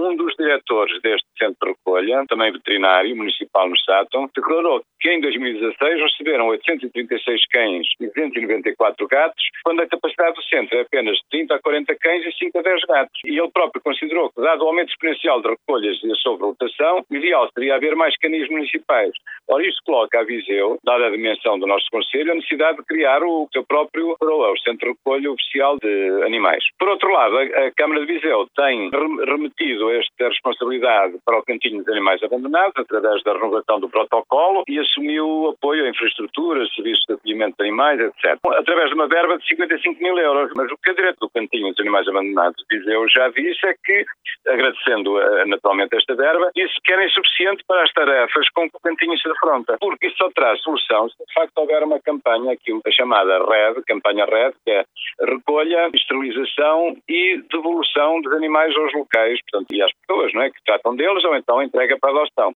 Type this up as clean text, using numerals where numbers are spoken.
Um dos diretores deste centro de recolha, também veterinário, municipal no Sátão, declarou que em 2016 receberam 836 cães e 294 gatos, quando a capacidade do centro é apenas de 30 a 40 cães e 5 a 10 gatos. E ele próprio considerou que, dado o aumento exponencial de recolhas e a sobrelotação, o ideal seria haver mais canis municipais. Ora, isto coloca a Viseu, dada a dimensão do nosso Conselho, a necessidade de criar o seu próprio o Centro de Recolha Oficial de Animais. Por outro lado, a Câmara de Viseu tem remetido esta responsabilidade para o Cantinho de Animais Abandonados, através da renovação do protocolo, e assumiu o apoio a infraestruturas, serviços de acolhimento de animais, etc. Através de uma verba de 55 mil euros. Mas o que a diretora do Cantinho dos Animais Abandonados de Viseu já disse é que, agradecendo naturalmente esta verba, disse que era insuficiente para as tarefas com que o Cantinho se defronta, porque isso só traz solução se de facto houver uma campanha, aquilo que é chamada RED, campanha RED, que é recolha, esterilização e devolução dos animais aos locais, portanto, e às pessoas, não é, que tratam deles, ou então entrega para adoção.